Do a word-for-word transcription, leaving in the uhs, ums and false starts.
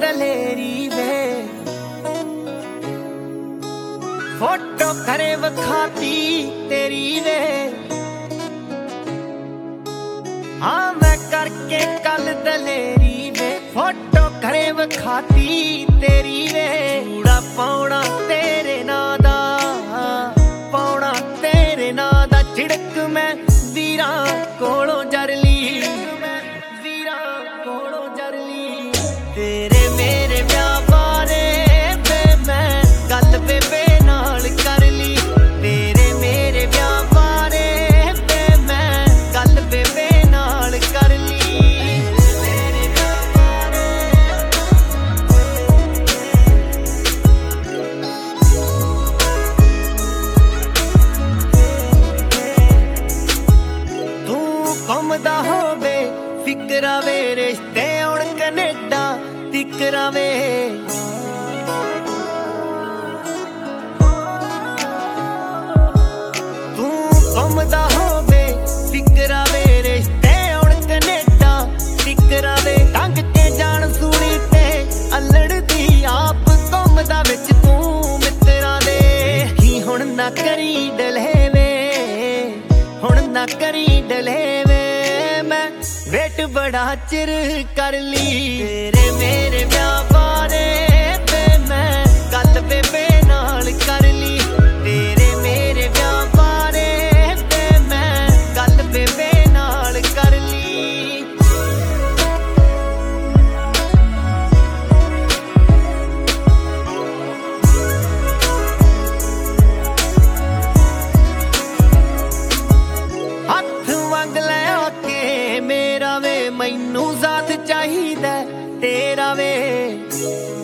दलेरी वे photo करे वखाती तेरी वे हाँ मैं करके कल दलेरी वे फोटो करे वखाती तेरी वे चूड़ा पाउणा तेरे नां दा पाउणा तेरे नां दा झिड़क मैं वीरां कोलों जरली तेरे मेरे ब्याह बारे वे मैं गल बेबे नाल कर ली तेरे मेरे ब्याह बारे वे मैं गल बेबे नाल कर ली मेरे ब्याह बारे तू घुमदा होवे फिकरा वे रिश्ते हुण कनेडा तिकरा वे तू घुमदा होवे फिकरा वे रिश्ते हुण कनेडा तिकरा वे ढंग ते जान सूनी ते अल्लड़दी आप घुमदा विच तू मित्तरां दे की हुण ना करी डलेवे हुण ना करी डलेवे मैं वेट बड़ा चिर कर ली तेरे मेरे ब्याह बारे वे मैं गल बेबे नाल कर ली तेरे मेरे ब्याह बारे वे मैं गल बेबे नाल कर ली हथ मंग ले आके मेरा वे मैनू साथ चाहिदा तेरा वे